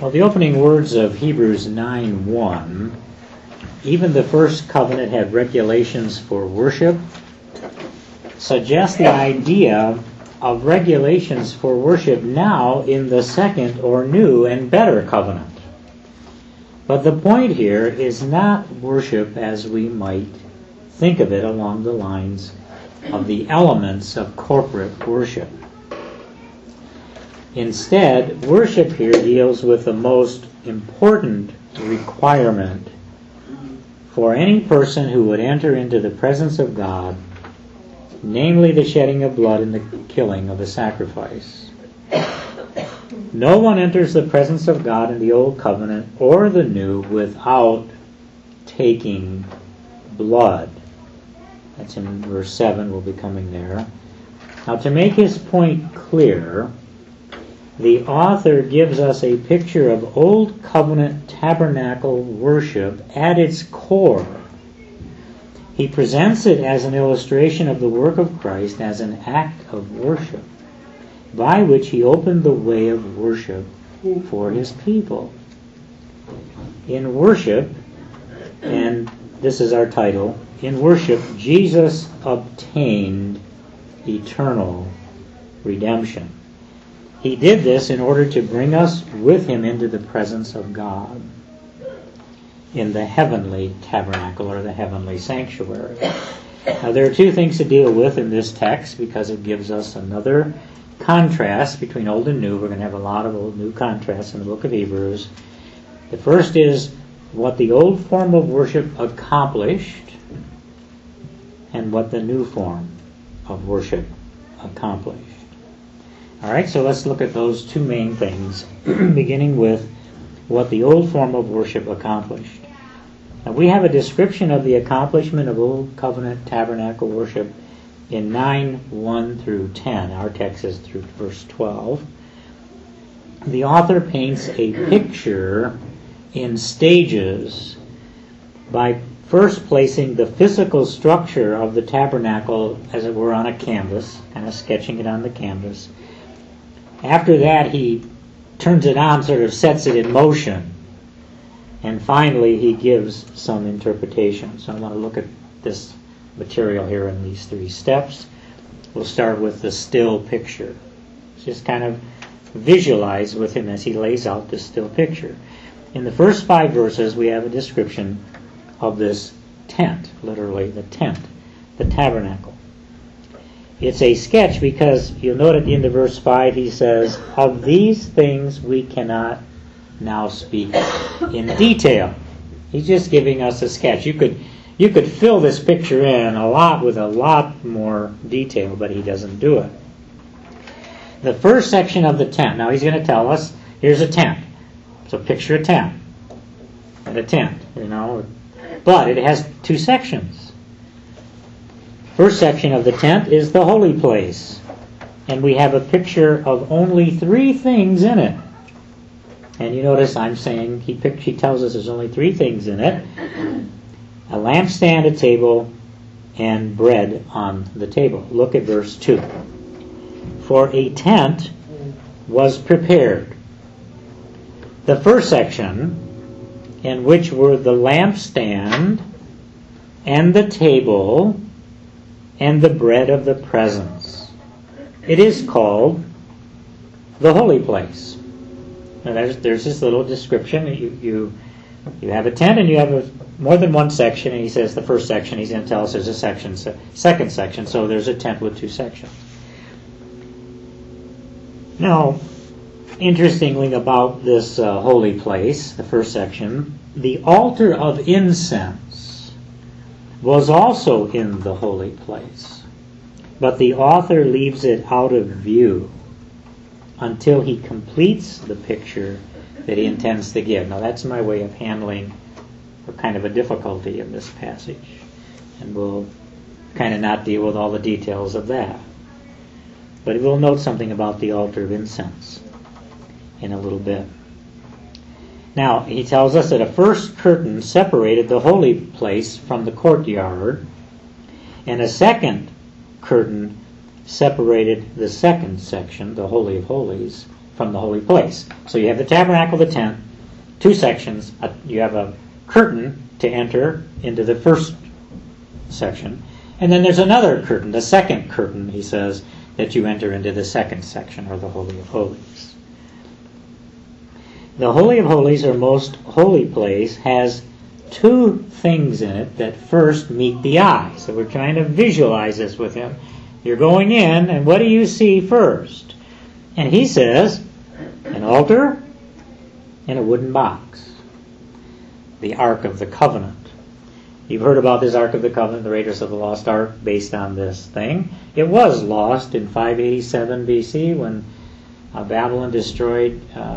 Well, the opening words of Hebrews 9:1, even the first covenant had regulations for worship, suggest the idea of regulations for worship now in the second or new and better covenant. But the point here is not worship as we might think of it along the lines of the elements of corporate worship. Instead, worship here deals with the most important requirement for any person who would enter into the presence of God, namely the shedding of blood and the killing of a sacrifice. No one enters the presence of God in the Old Covenant or the New without taking blood. That's in verse 7, we'll be coming there. Now, to make his point clear, the author gives us a picture of Old Covenant tabernacle worship at its core. He presents it as an illustration of the work of Christ as an act of worship, by which he opened the way of worship for his people. In worship, and this is our title, in worship, Jesus obtained eternal redemption. He did this in order to bring us with him into the presence of God in the heavenly tabernacle or the heavenly sanctuary. Now, there are two things to deal with in this text because it gives us another contrast between Old and New. We're going to have a lot of Old and New contrasts in the book of Hebrews. The first is what the old form of worship accomplished and what the new form of worship accomplished. All right, so let's look at those two main things, beginning with what the old form of worship accomplished. Now, we have a description of the accomplishment of Old Covenant tabernacle worship in 9:1 through 10. Our text is through verse 12. The author paints a picture in stages by first placing the physical structure of the tabernacle, as it were, on a canvas, kind of sketching it on the canvas. After that, he turns it on, sort of sets it in motion. And finally, he gives some interpretation. So I want to look at this material here in these three steps. We'll start with the still picture. Just kind of visualize with him as he lays out this still picture. In the first 5 verses, we have a description of this tent, literally the tent, the tabernacle. It's a sketch because you'll note at the end of verse 5 he says, of these things we cannot now speak in detail. He's just giving us a sketch. You could fill this picture in a lot with a lot more detail, but he doesn't do it. The first section of the tent, now he's going to tell us, here's a tent. So picture a tent. And a tent, But it has 2 sections. First section of the tent is the holy place. And we have a picture of only 3 things in it. And you notice I'm saying, he tells us there's only 3 things in it. A lampstand, a table, and bread on the table. Look at verse 2. For a tent was prepared. The first section, in which were the lampstand and the table and the bread of the presence. It is called the holy place. Now there's this little description. You have a tent and you have more than one section, and he says the first section, he's going to tell us there's a second section, so there's a tent with 2 sections. Now, interestingly about this holy place, the first section, the altar of incense was also in the holy place, but the author leaves it out of view until he completes the picture that he intends to give. Now that's my way of handling a kind of a difficulty in this passage, and we'll kind of not deal with all the details of that. But we'll note something about the altar of incense in a little bit. Now, he tells us that a first curtain separated the holy place from the courtyard, and a second curtain separated the second section, the Holy of Holies, from the holy place. So you have the tabernacle, the tent, two sections. You have a curtain to enter into the first section. And then there's another curtain, the second curtain, he says, that you enter into the second section, or the Holy of Holies. The Holy of Holies, or most holy place, has two things in it that first meet the eye. So we're trying to visualize this with him. You're going in, and what do you see first? And he says, an altar and a wooden box. The Ark of the Covenant. You've heard about this Ark of the Covenant, the Raiders of the Lost Ark, based on this thing. It was lost in 587 BC when Babylon destroyed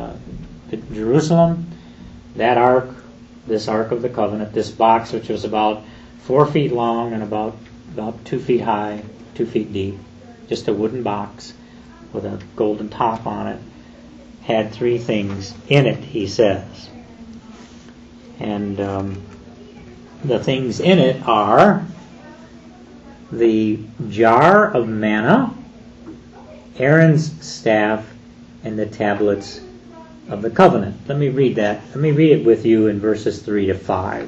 Jerusalem. That Ark, this Ark of the Covenant, this box, which was about 4 feet long and about 2 feet high, 2 feet deep, just a wooden box with a golden top on it, had three things in it, he says. And the things in it are the jar of manna, Aaron's staff, and the tablets of the covenant. Let me read that. Let me read it with you in verses 3 to 5.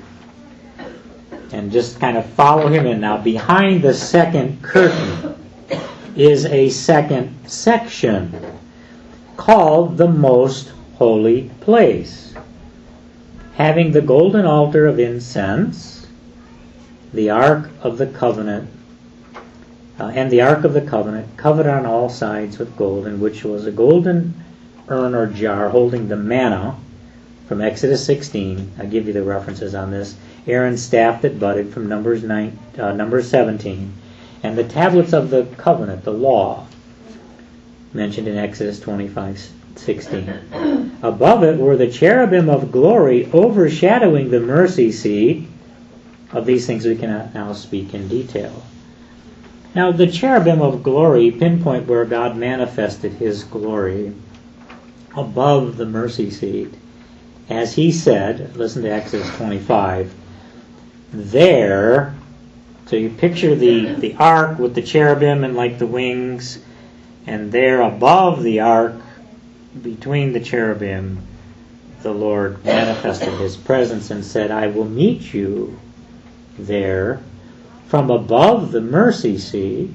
And just kind of follow him in. Now, behind the second curtain is a second section called the most holy place, having the golden altar of incense, the Ark of the Covenant, and the Ark of the Covenant covered on all sides with gold, in which was a golden urn or jar holding the manna from Exodus 16. I'll give you the references on this. Aaron's staff that budded from Numbers 17, and the tablets of the covenant, the law, mentioned in Exodus 25:16. Above it were the cherubim of glory overshadowing the mercy seat. Of these things we cannot now speak in detail. Now the cherubim of glory pinpoint where God manifested his glory above the mercy seat. As he said, listen to Exodus 25, there, so you picture the ark with the cherubim and like the wings, and there above the ark, between the cherubim, the Lord manifested his presence and said, I will meet you there from above the mercy seat,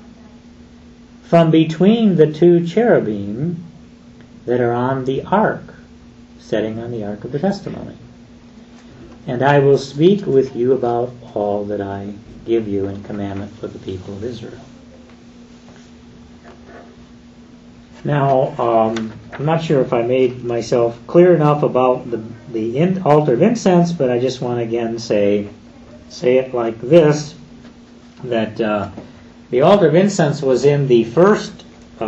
from between the two cherubim that are on the ark, setting on the ark of the testimony. And I will speak with you about all that I give you in commandment for the people of Israel. Now, I'm not sure if I made myself clear enough about the altar of incense, but I just want to again say it like this, that the altar of incense was in the first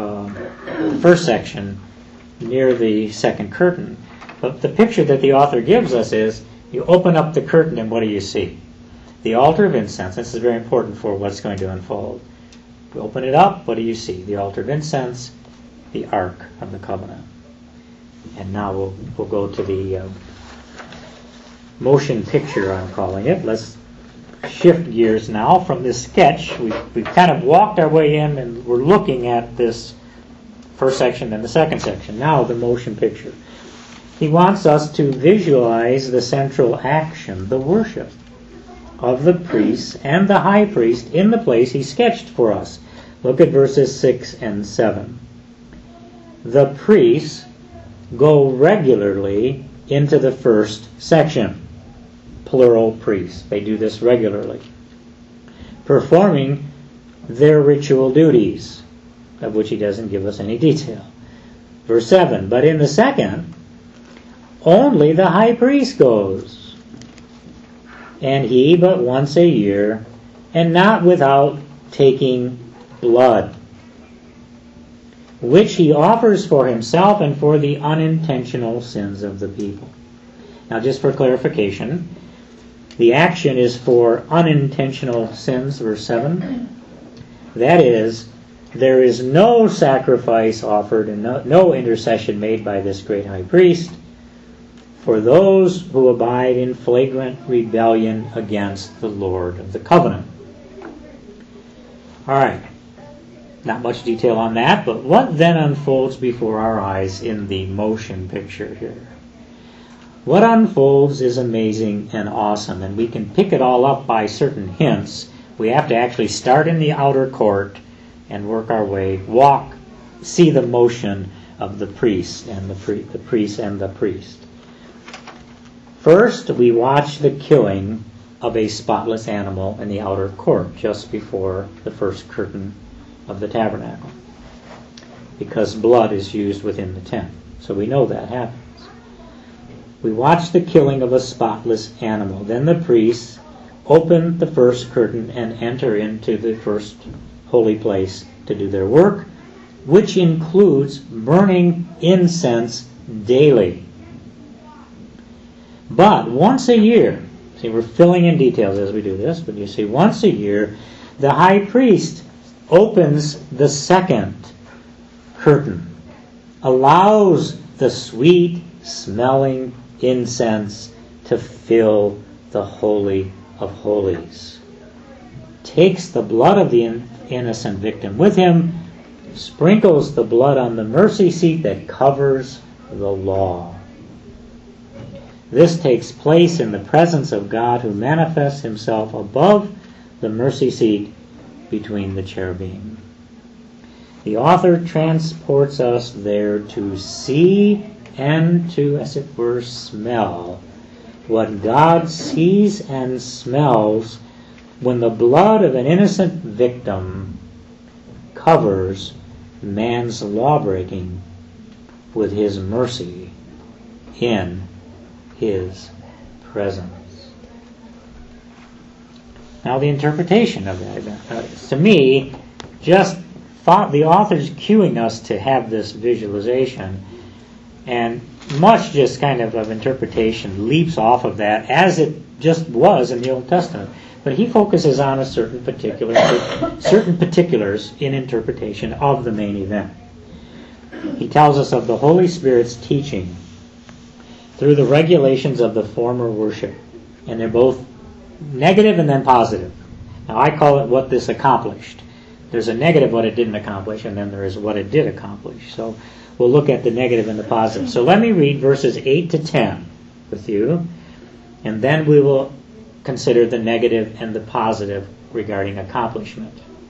section near the second curtain. But the picture that the author gives us is, you open up the curtain and what do you see? The altar of incense. This is very important for what's going to unfold. You open it up, what do you see? The altar of incense, the Ark of the Covenant. And now we'll go to the motion picture, I'm calling it. Let's shift gears now from this sketch. We've kind of walked our way in and we're looking at this first section and the second section. Now the motion picture. He wants us to visualize the central action, the worship of the priests and the high priest in the place he sketched for us. Look at verses 6 and 7. The priests go regularly into the first section. Plural priests. They do this regularly, performing their ritual duties, of which he doesn't give us any detail. Verse 7, but in the second, only the high priest goes, and he but once a year, and not without taking blood, which he offers for himself and for the unintentional sins of the people. Now, just for clarification, the action is for unintentional sins, verse 7. That is, there is no sacrifice offered and no intercession made by this great high priest for those who abide in flagrant rebellion against the Lord of the covenant. All right. Not much detail on that, but what then unfolds before our eyes in the motion picture here? What unfolds is amazing and awesome, and we can pick it all up by certain hints. We have to actually start in the outer court and work our way, see the motion of the priest and the priest. First, we watch the killing of a spotless animal in the outer court just before the first curtain of the tabernacle, because blood is used within the tent. So we know that happens. We watch the killing of a spotless animal. Then the priests open the first curtain and enter into the first holy place to do their work, which includes burning incense daily. But once a year, see, we're filling in details as we do this, but you see, once a year, the high priest opens the second curtain, allows the sweet-smelling incense to fill the Holy of Holies, takes the blood of the innocent victim with him, sprinkles the blood on the mercy seat that covers the law. This takes place in the presence of God, who manifests himself above the mercy seat between the cherubim. The author transports us there to see and to, as it were, smell what God sees and smells when the blood of an innocent victim covers man's lawbreaking with his mercy in his presence. Now, the interpretation of that event, to me, just thought the author's cueing us to have this visualization, and much just kind of interpretation leaps off of that, as it just was in the Old Testament. But he focuses on a certain particulars in interpretation of the main event. He tells us of the Holy Spirit's teaching through the regulations of the former worship. And they're both negative and then positive. Now, I call it what this accomplished. There's a negative, what it didn't accomplish, and then there is what it did accomplish. So we'll look at the negative and the positive. So let me read verses 8 to 10 with you, and then we will consider the negative and the positive regarding accomplishment.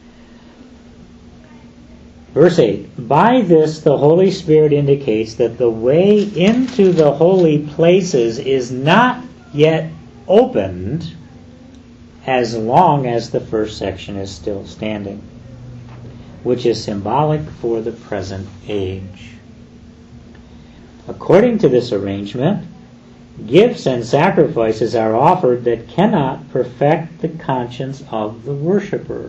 Verse 8, by this the Holy Spirit indicates that the way into the holy places is not yet opened as long as the first section is still standing, which is symbolic for the present age. According to this arrangement, gifts and sacrifices are offered that cannot perfect the conscience of the worshiper,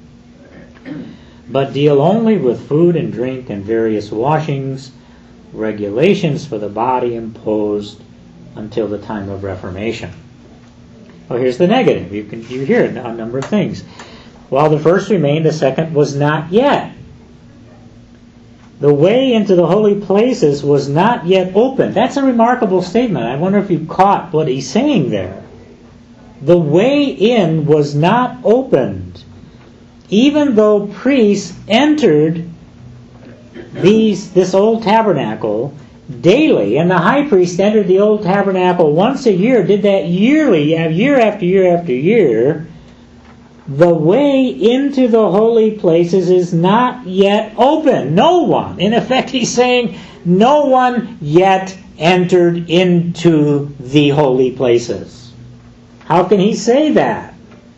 but deal only with food and drink and various washings, regulations for the body imposed until the time of Reformation. Well, here's the negative. You hear a number of things. While the first remained, the second was not yet. The way into the holy places was not yet open. That's a remarkable statement. I wonder if you caught what he's saying there. The way in was not opened. Even though priests entered this old tabernacle daily, and the high priest entered the old tabernacle once a year, did that yearly, year after year after year, the way into the holy places is not yet open. No one. In effect, he's saying no one yet entered into the holy places. How can he say that?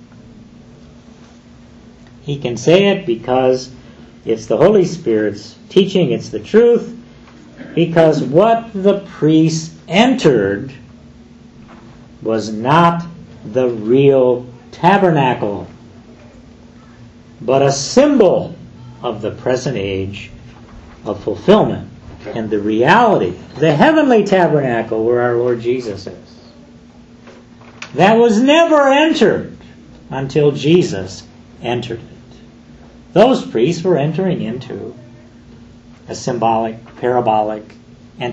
He can say it because it's the Holy Spirit's teaching, it's the truth, because what the priests entered was not the real tabernacle, but a symbol of the present age of fulfillment and the reality, the heavenly tabernacle where our Lord Jesus is. That was never entered until Jesus entered it. Those priests were entering into a symbolic, parabolic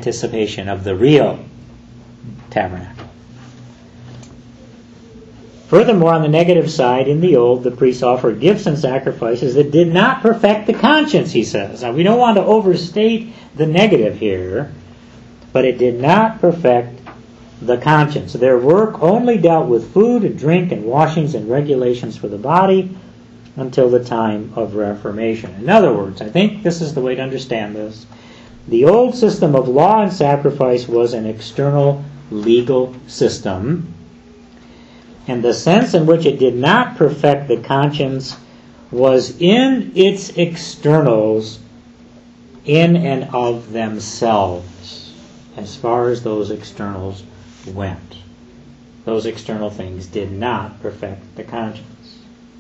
anticipation of the real tabernacle. Furthermore, on the negative side, in the old, the priests offered gifts and sacrifices that did not perfect the conscience, he says. Now, we don't want to overstate the negative here, but it did not perfect the conscience. Their work only dealt with food and drink and washings and regulations for the body until the time of Reformation. In other words, I think this is the way to understand this. The old system of law and sacrifice was an external legal system, and the sense in which it did not perfect the conscience was in its externals, in and of themselves, as far as those externals went. Those external things did not perfect the conscience.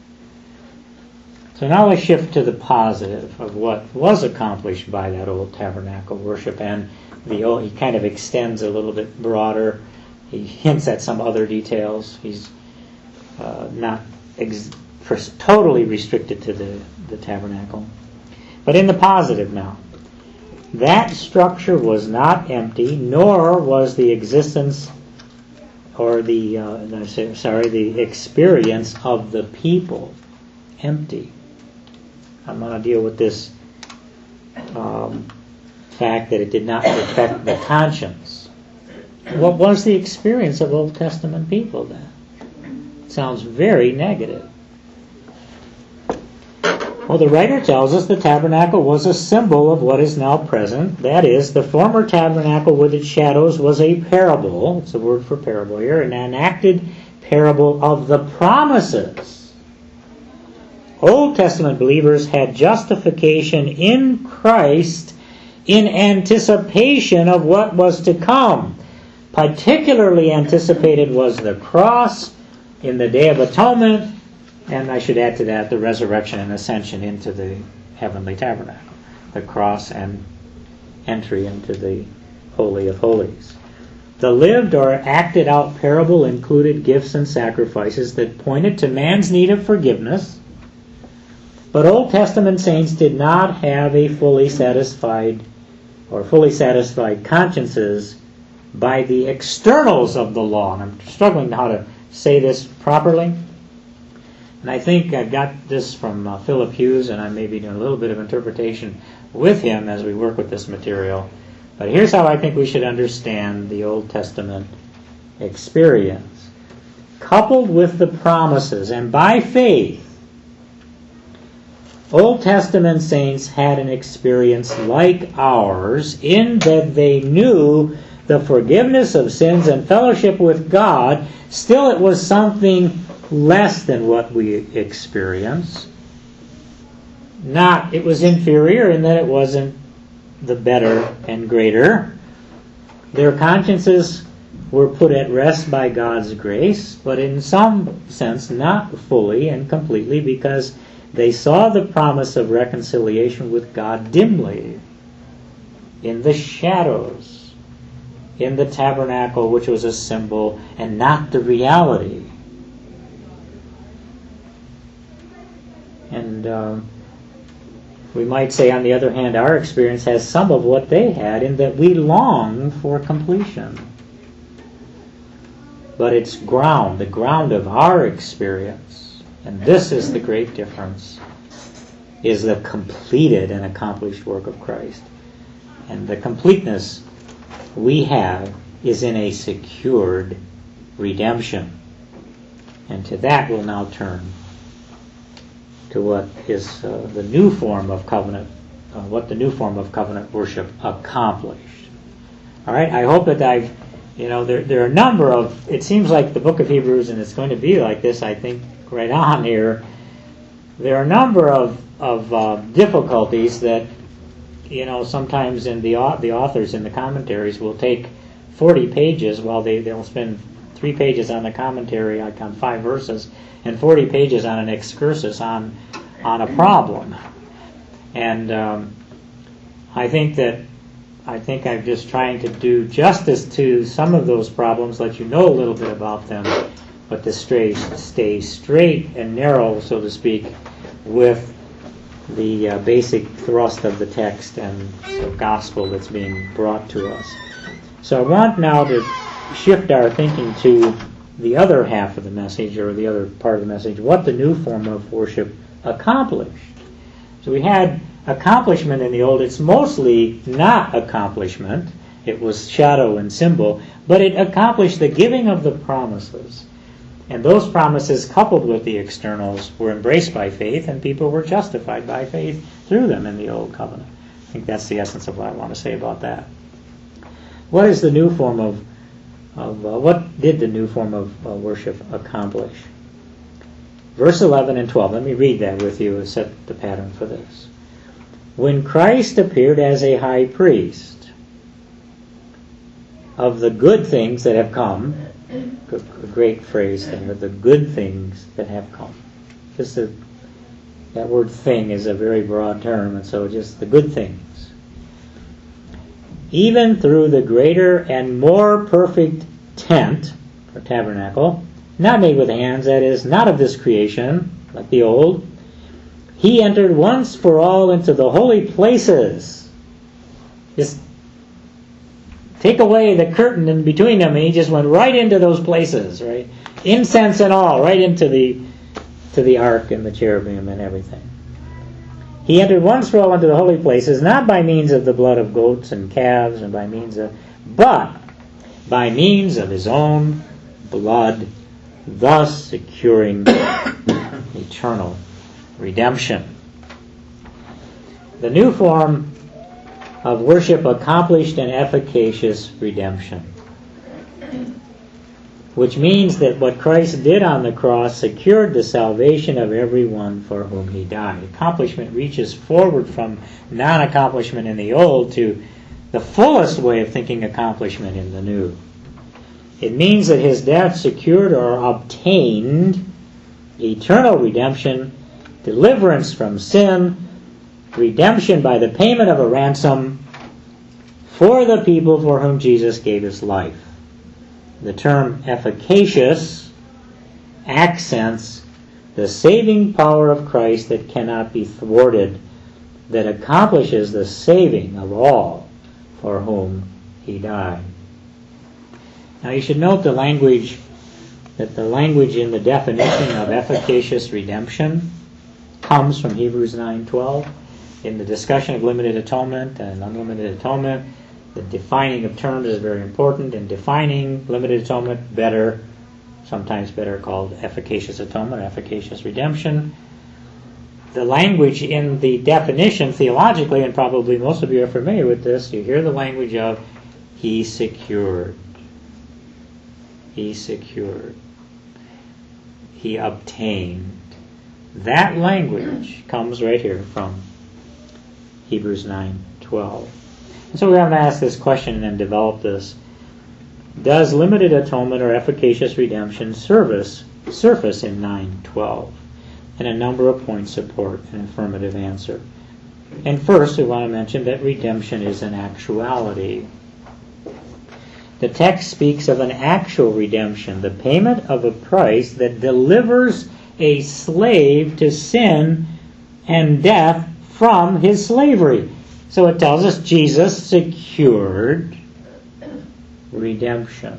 So now we shift to the positive of what was accomplished by that old tabernacle worship, and he kind of extends a little bit broader. He hints at some other details. He's not totally restricted to the tabernacle. But in the positive now, that structure was not empty, nor was the existence or the experience of the people empty. I'm going to deal with this fact that it did not affect the conscience. What was the experience of Old Testament people then? It sounds very negative. Well, the writer tells us the tabernacle was a symbol of what is now present. That is, the former tabernacle with its shadows was a parable. It's a word for parable here, an enacted parable of the promises. Old Testament believers had justification in Christ in anticipation of what was to come. Particularly anticipated was the cross in the Day of Atonement, and I should add to that the resurrection and ascension into the heavenly tabernacle, the cross and entry into the Holy of Holies. The lived or acted out parable included gifts and sacrifices that pointed to man's need of forgiveness, but Old Testament saints did not have a fully satisfied consciences by the externals of the law. And I'm struggling how to say this properly. And I think I got this from Philip Hughes, and I may be doing a little bit of interpretation with him as we work with this material. But here's how I think we should understand the Old Testament experience. Coupled with the promises, and by faith, Old Testament saints had an experience like ours in that they knew the forgiveness of sins and fellowship with God. Still, it was something less than what we experience. It was inferior in that it wasn't the better and greater. Their consciences were put at rest by God's grace, but in some sense not fully and completely, because they saw the promise of reconciliation with God dimly, in the shadows, in the tabernacle, which was a symbol and not the reality. And we might say, on the other hand, our experience has some of what they had, in that we long for completion. But it's the ground of our experience, and this is the great difference, is the completed and accomplished work of Christ. And the completeness we have is in a secured redemption. And to that we'll now turn to what is the new form of covenant, what the new form of covenant worship accomplished. All right, I hope that there are a number of, it seems like the book of Hebrews, and it's going to be like this, I think, right on here. There are a number of difficulties that, sometimes in the authors in the commentaries will take 40 pages while they'll spend 3 pages on the commentary, like on 5 verses, and 40 pages on an excursus on a problem. And I think I'm just trying to do justice to some of those problems, let you know a little bit about them, but to stay straight and narrow, so to speak, with the basic thrust of the text and the gospel that's being brought to us. So I want now to shift our thinking to the other half of the message, or the other part of the message, what the new form of worship accomplished. So we had accomplishment in the old. It's mostly not accomplishment. It was shadow and symbol, but it accomplished the giving of the promises. And those promises, coupled with the externals, were embraced by faith, and people were justified by faith through them in the Old Covenant. I think that's the essence of what I want to say about that. What is the new form what did the new form of worship accomplish? Verse 11 and 12, let me read that with you and set the pattern for this. When Christ appeared as a high priest of the good things that have come, a great phrase there, the good things that have come. That word thing is a very broad term, and so just the good things. Even through the greater and more perfect tent, or tabernacle, not made with hands, that is, not of this creation, like the old, he entered once for all into the holy places. Just take away the curtain in between them, and he just went right into those places, right? Incense and all, right into the ark and the cherubim and everything. He entered once for all into the holy places, not by means of the blood of goats and calves, but by means of his own blood, thus securing eternal redemption. The new form of worship accomplished an efficacious redemption, which means that what Christ did on the cross secured the salvation of everyone for whom he died. Accomplishment reaches forward from non-accomplishment in the old to the fullest way of thinking accomplishment in the new. It means that his death secured or obtained eternal redemption, deliverance from sin, redemption by the payment of a ransom for the people for whom Jesus gave his life. The term efficacious accents the saving power of Christ that cannot be thwarted, that accomplishes the saving of all for whom he died. Now you should note the language in the definition of efficacious redemption comes from Hebrews 9:12. In the discussion of limited atonement and unlimited atonement, the defining of terms is very important. In defining limited atonement, sometimes better called efficacious atonement, efficacious redemption. The language in the definition theologically, and probably most of you are familiar with this, you hear the language of he secured. He secured. He obtained. That language comes right here from Hebrews 9:12. And so we have to ask this question and develop this. Does limited atonement or efficacious redemption surface in 9:12? And a number of points support an affirmative answer. And first, we want to mention that redemption is an actuality. The text speaks of an actual redemption, the payment of a price that delivers a slave to sin and death from his slavery. So it tells us Jesus secured redemption.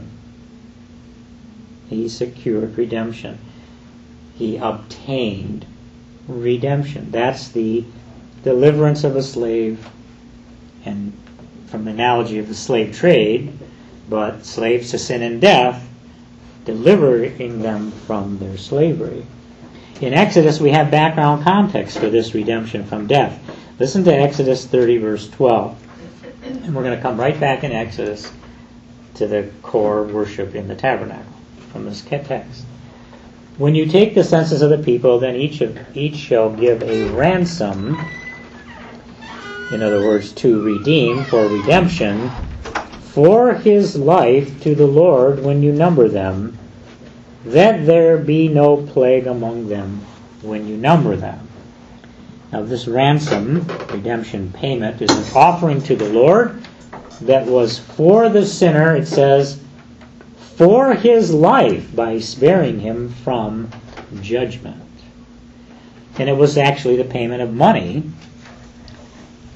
He secured redemption. He obtained redemption. That's the deliverance of a slave, and from the analogy of the slave trade, but slaves to sin and death, delivering them from their slavery. In Exodus, we have background context for this redemption from death. Listen to Exodus 30, verse 12. And we're going to come right back in Exodus to the core worship in the tabernacle from this text. When you take the census of the people, then each shall give a ransom, in other words, to redeem, for redemption, for his life to the Lord when you number them, that there be no plague among them when you number them. Now this ransom, redemption payment, is an offering to the Lord that was for the sinner, it says, for his life, by sparing him from judgment. And it was actually the payment of money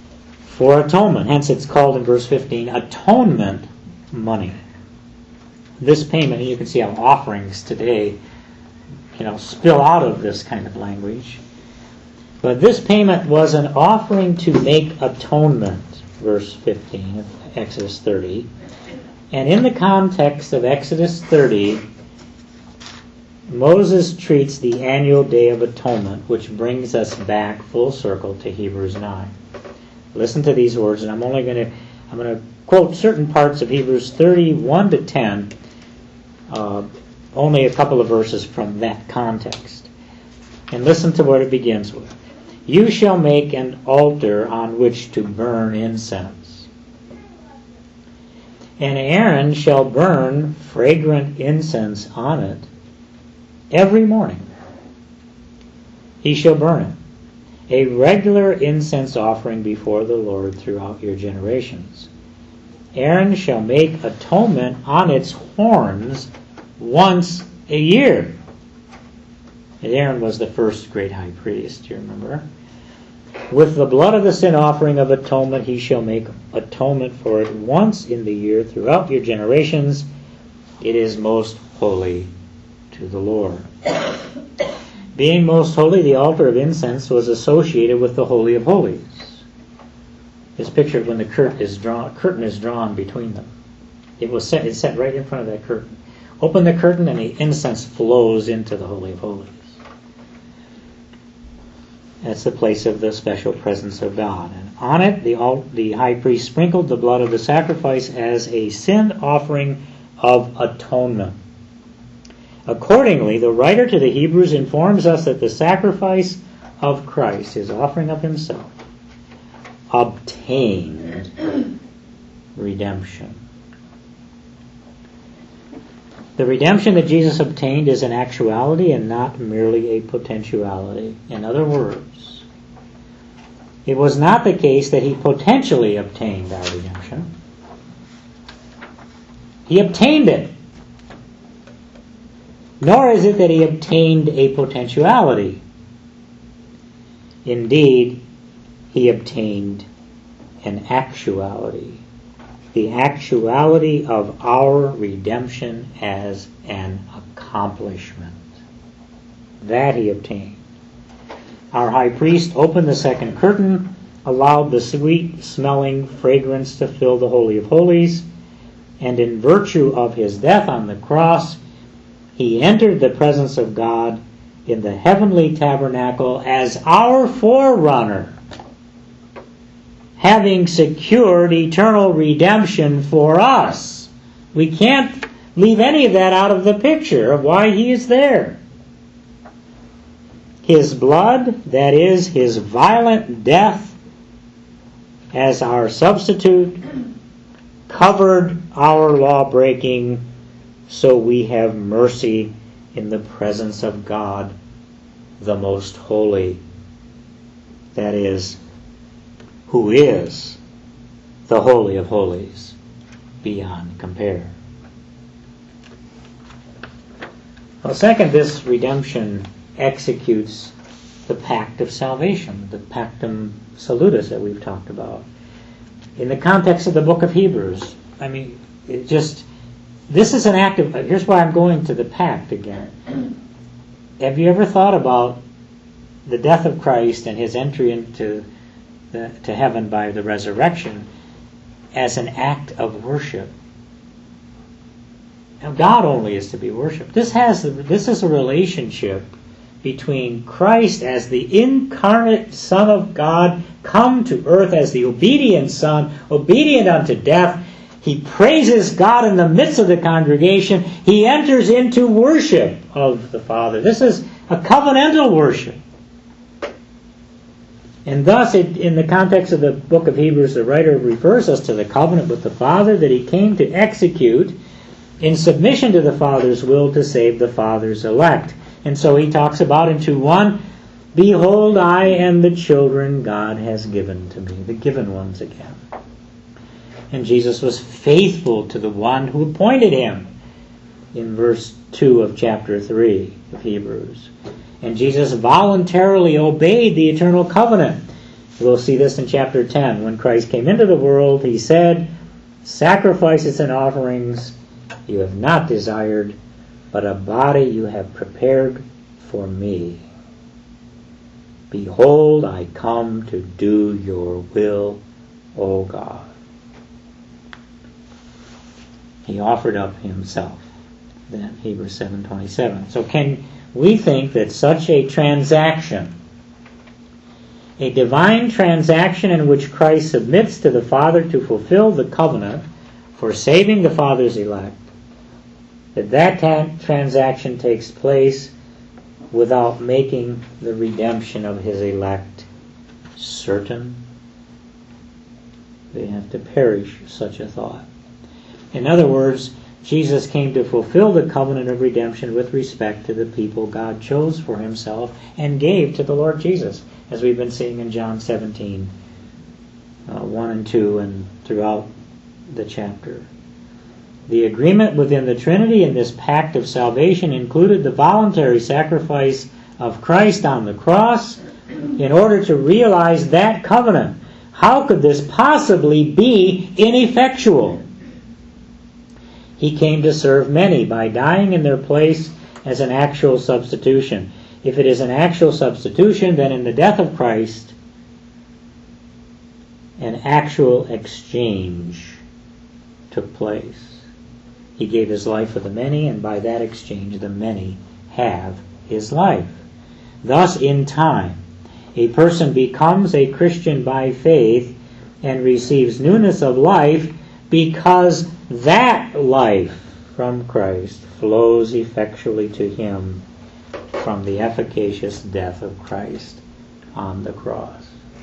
for atonement. Hence it's called in verse 15 atonement money. this payment, and you can see how offerings today, spill out of this kind of language. But this payment was an offering to make atonement, verse 15 of Exodus 30. And in the context of Exodus 30, Moses treats the annual Day of Atonement, which brings us back full circle to Hebrews 9. Listen to these words, and I'm going to quote certain parts of Hebrews 31 to 10, only a couple of verses from that context. And listen to what it begins with. You shall make an altar on which to burn incense. And Aaron shall burn fragrant incense on it every morning. He shall burn it, a regular incense offering before the Lord throughout your generations. Aaron shall make atonement on its horns once a year. And Aaron was the first great high priest, you remember? With the blood of the sin offering of atonement, he shall make atonement for it once in the year throughout your generations. It is most holy to the Lord. Being most holy, the altar of incense was associated with the Holy of Holies. It's pictured when the curtain is drawn between them. It's set right in front of that curtain. Open the curtain and the incense flows into the Holy of Holies. That's the place of the special presence of God. And on it, the high priest sprinkled the blood of the sacrifice as a sin offering of atonement. Accordingly, the writer to the Hebrews informs us that the sacrifice of Christ, his offering of himself, obtained redemption. The redemption that Jesus obtained is an actuality and not merely a potentiality. In other words, it was not the case that he potentially obtained our redemption. He obtained it. Nor is it that he obtained a potentiality. Indeed, he obtained an actuality. The actuality of our redemption as an accomplishment. That he obtained. Our high priest opened the second curtain, allowed the sweet-smelling fragrance to fill the Holy of Holies, and in virtue of his death on the cross, he entered the presence of God in the heavenly tabernacle as our forerunner, having secured eternal redemption for us. We can't leave any of that out of the picture of why he is there. His blood, that is, his violent death as our substitute, covered our law-breaking, so we have mercy in the presence of God, the most holy, that is, who is the Holy of Holies beyond compare. Well, second, this redemption executes the pact of salvation, the pactum salutis that we've talked about. In the context of the book of Hebrews, this is an act of, here's why I'm going to the pact again. Have you ever thought about the death of Christ and his entry into to heaven by the resurrection as an act of worship? Now, God only is to be worshipped. This is a relationship between Christ as the incarnate Son of God, come to earth as the obedient Son, obedient unto death. He praises God in the midst of the congregation. He enters into worship of the Father. This is a covenantal worship. And thus, in the context of the book of Hebrews, the writer refers us to the covenant with the Father that he came to execute in submission to the Father's will to save the Father's elect. And so he talks about in 2:1, behold, I am the children God has given to me, the given ones again. And Jesus was faithful to the one who appointed him in verse 2 of chapter 3 of Hebrews. And Jesus voluntarily obeyed the eternal covenant. We'll see this in chapter 10. When Christ came into the world, he said, sacrifices and offerings you have not desired, but a body you have prepared for me. Behold, I come to do your will, O God. He offered up himself. Then Hebrews 7:27. So can we think that such a transaction, a divine transaction in which Christ submits to the Father to fulfill the covenant for saving the Father's elect, that transaction takes place without making the redemption of his elect certain? They have to perish such a thought. In other words, Jesus came to fulfill the covenant of redemption with respect to the people God chose for himself and gave to the Lord Jesus, as we've been seeing in John 17, 1 and 2, and throughout the chapter. The agreement within the Trinity in this pact of salvation included the voluntary sacrifice of Christ on the cross in order to realize that covenant. How could this possibly be ineffectual? He came to serve many by dying in their place as an actual substitution. If it is an actual substitution, then in the death of Christ, an actual exchange took place. He gave his life for the many, and by that exchange the many have his life. Thus, in time, a person becomes a Christian by faith and receives newness of life because that life from Christ flows effectually to him from the efficacious death of Christ on the cross.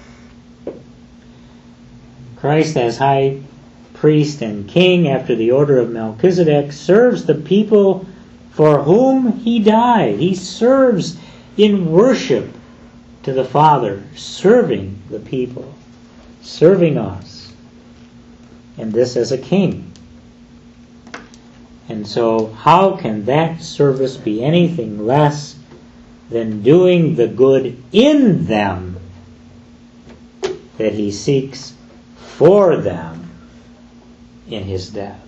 Christ, as high priest and king after the order of Melchizedek, serves the people for whom he died. He serves in worship to the Father, serving the people, serving us, and this as a king. And so how can that service be anything less than doing the good in them that he seeks for them in his death?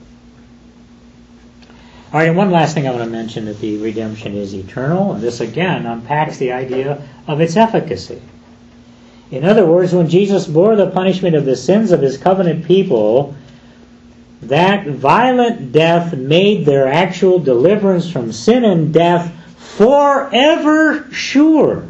All right, and one last thing I want to mention, that the redemption is eternal, and this again unpacks the idea of its efficacy. In other words, when Jesus bore the punishment of the sins of his covenant people, that violent death made their actual deliverance from sin and death forever sure.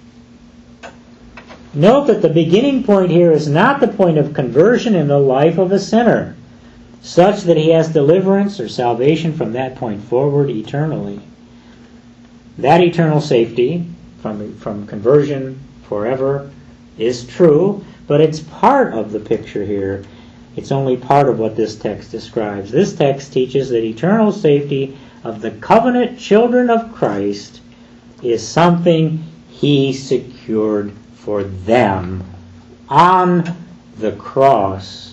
Note that the beginning point here is not the point of conversion in the life of a sinner, such that he has deliverance or salvation from that point forward eternally. That eternal safety from conversion forever is true, but it's part of the picture here. It's only part of what this text describes. This text teaches that eternal safety of the covenant children of Christ is something he secured for them on the cross.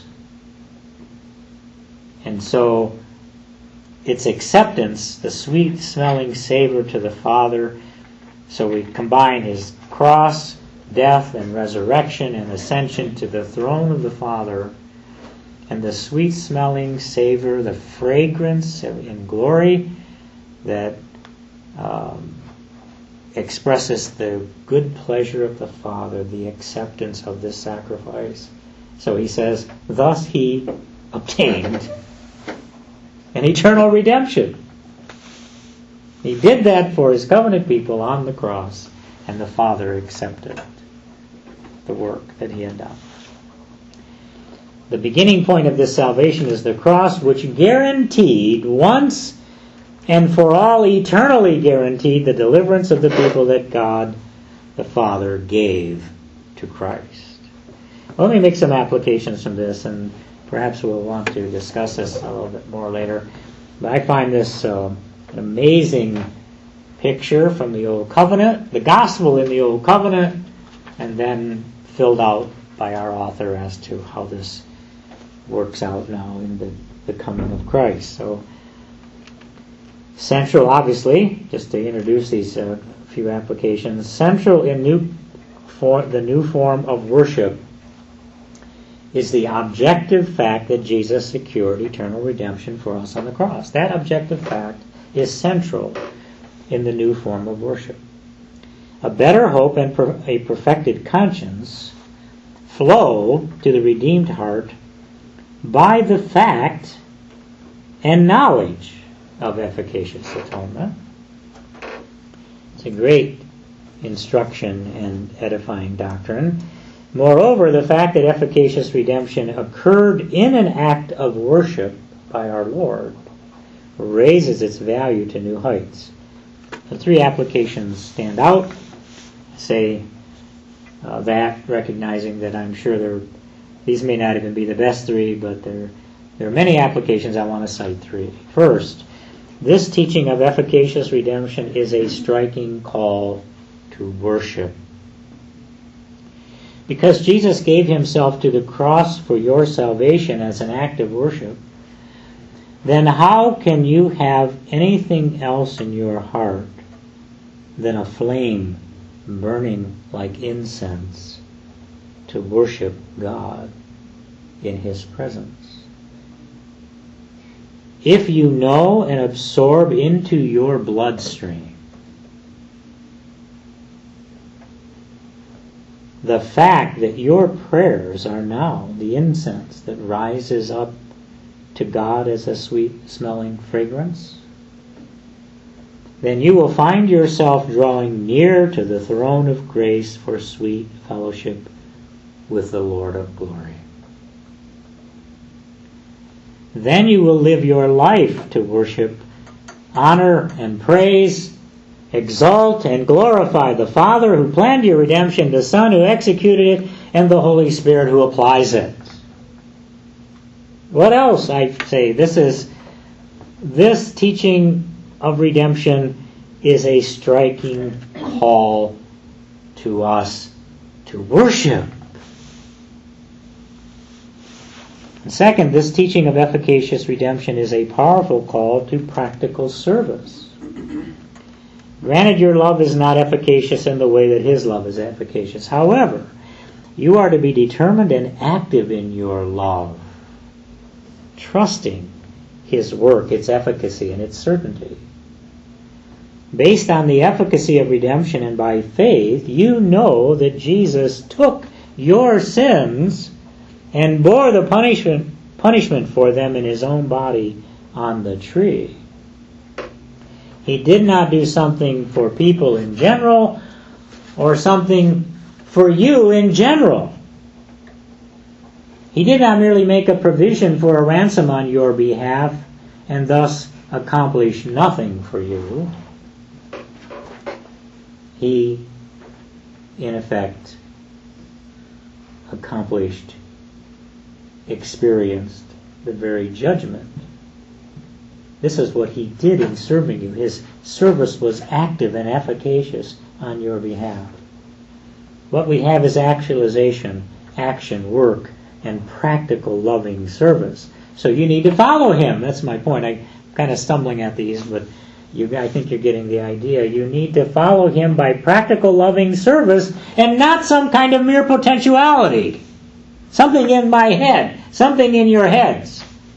And so its acceptance, the sweet-smelling savor to the Father, so we combine his cross, death, and resurrection and ascension to the throne of the Father, and the sweet-smelling savor, the fragrance in glory that expresses the good pleasure of the Father, the acceptance of this sacrifice. So he says, thus he obtained an eternal redemption. He did that for his covenant people on the cross, and the Father accepted the work that he had done. The beginning point of this salvation is the cross, which guaranteed once and for all, eternally guaranteed, the deliverance of the people that God the Father gave to Christ. Well, let me make some applications from this, and perhaps we'll want to discuss this a little bit more later. But I find this an amazing picture from the Old Covenant, the gospel in the Old Covenant, and then filled out by our author as to how this works out now in the coming of Christ. So, central, obviously, just to introduce these few applications, central in the new form of worship is the objective fact that Jesus secured eternal redemption for us on the cross. That objective fact is central in the new form of worship. A better hope and a perfected conscience flow to the redeemed heart by the fact and knowledge of efficacious atonement. It's a great instruction and edifying doctrine. Moreover, the fact that efficacious redemption occurred in an act of worship by our Lord raises its value to new heights. The three applications stand out. Say that, recognizing that I'm sure these may not even be the best three, but there are many applications. I want to cite three. First, this teaching of efficacious redemption is a striking call to worship. Because Jesus gave himself to the cross for your salvation as an act of worship, then how can you have anything else in your heart than a flame burning like incense to worship God in his presence? If you know and absorb into your bloodstream the fact that your prayers are now the incense that rises up to God as a sweet-smelling fragrance, then you will find yourself drawing near to the throne of grace for sweet fellowship with the Lord of glory. Then you will live your life to worship, honor, and praise, exalt and glorify the Father who planned your redemption, the Son who executed it, and the Holy Spirit who applies it. What else? I say this teaching of redemption is a striking call to us to worship. And second, this teaching of efficacious redemption is a powerful call to practical service. Granted, your love is not efficacious in the way that his love is efficacious. However, you are to be determined and active in your love, trusting his work, its efficacy, and its certainty. Based on the efficacy of redemption and by faith, you know that Jesus took your sins and bore the punishment for them in his own body on the tree. He did not do something for people in general or something for you in general. He did not merely make a provision for a ransom on your behalf and thus accomplish nothing for you. He, in effect, experienced the very judgment. This is what he did in serving you. His service was active and efficacious on your behalf. What we have is actualization, action, work, and practical loving service. So you need to follow him. That's my point. I'm kind of stumbling at these, but I think you're getting the idea. You need to follow him by practical loving service and not some kind of mere potentiality. Something in my head. Something in your heads.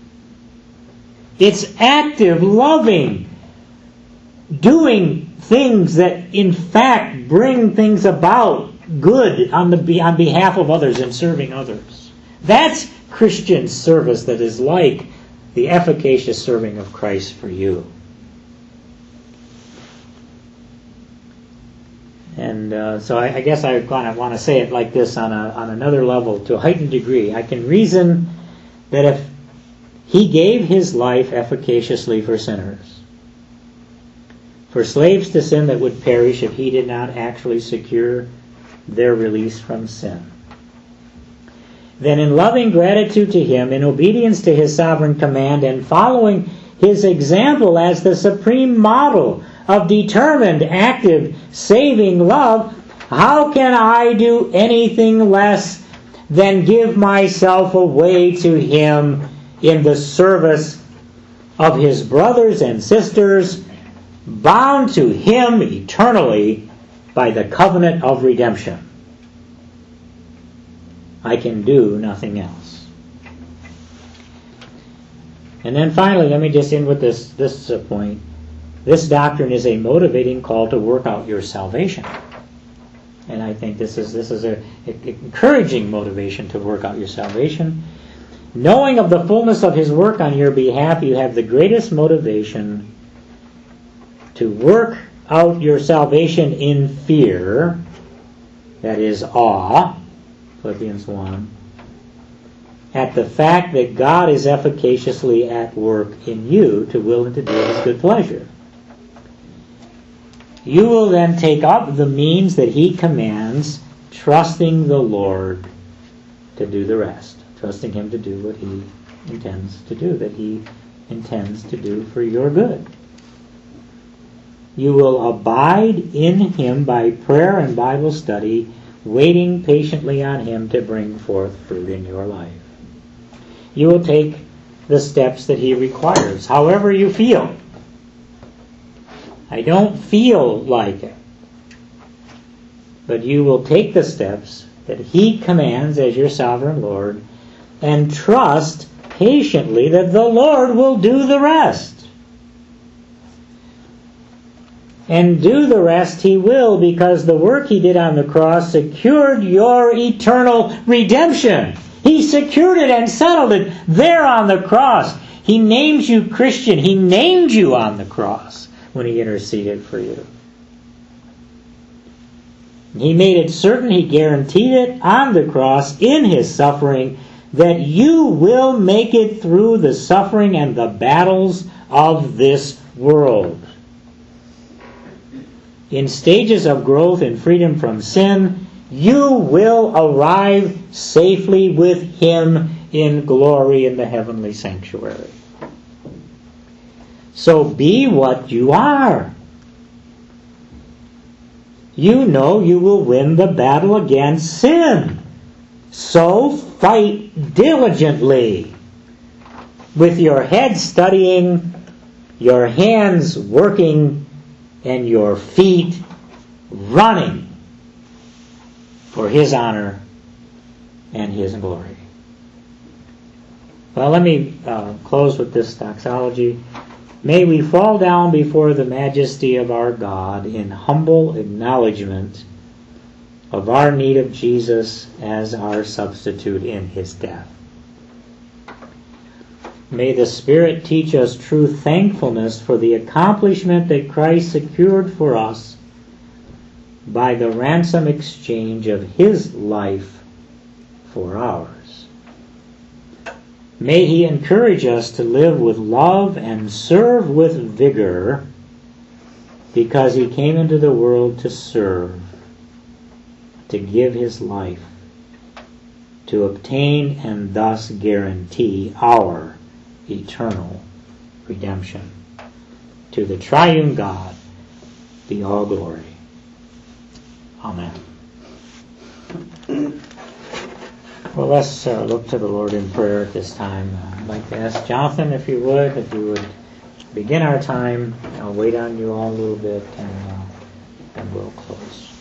It's active, loving, doing things that in fact bring things about good on behalf of others and serving others. That's Christian service that is like the efficacious serving of Christ for you. And so I guess I kind of want to say it like this on another level, to a heightened degree. I can reason that if he gave his life efficaciously for sinners, for slaves to sin that would perish if he did not actually secure their release from sin, then in loving gratitude to him, in obedience to his sovereign command, and following his example as the supreme model of determined, active, saving love, how can I do anything less than give myself away to him in the service of his brothers and sisters, bound to him eternally by the covenant of redemption? I can do nothing else. And then finally, let me just end with this point. This doctrine is a motivating call to work out your salvation. And I think this is an encouraging motivation to work out your salvation. Knowing of the fullness of His work on your behalf, you have the greatest motivation to work out your salvation in fear, that is awe, Philippians 1, at the fact that God is efficaciously at work in you to will and to do His good pleasure. You will then take up the means that He commands, trusting the Lord to do the rest, trusting Him to do what He intends to do, that He intends to do for your good. You will abide in Him by prayer and Bible study, waiting patiently on Him to bring forth fruit in your life. You will take the steps that He requires, however you feel. I don't feel like it. But you will take the steps that He commands as your sovereign Lord and trust patiently that the Lord will do the rest. And do the rest He will, because the work He did on the cross secured your eternal redemption. He secured it and settled it there on the cross. He names you Christian. He named you on the cross when He interceded for you. He made it certain, He guaranteed it on the cross in His suffering, that you will make it through the suffering and the battles of this world. In stages of growth and freedom from sin, you will arrive safely with Him in glory in the heavenly sanctuary. So be what you are. You know you will win the battle against sin. So fight diligently, with your head studying, your hands working, and your feet running for His honor and His glory. Well, let me close with this doxology. May we fall down before the majesty of our God in humble acknowledgement of our need of Jesus as our substitute in His death. May the Spirit teach us true thankfulness for the accomplishment that Christ secured for us by the ransom exchange of His life for ours. May He encourage us to live with love and serve with vigor, because He came into the world to serve, to give His life, to obtain and thus guarantee our eternal redemption. To the triune God be all glory. Amen. Well, let's look to the Lord in prayer at this time. I'd like to ask Jonathan, if you would begin our time. I'll wait on you all a little bit, and we'll close.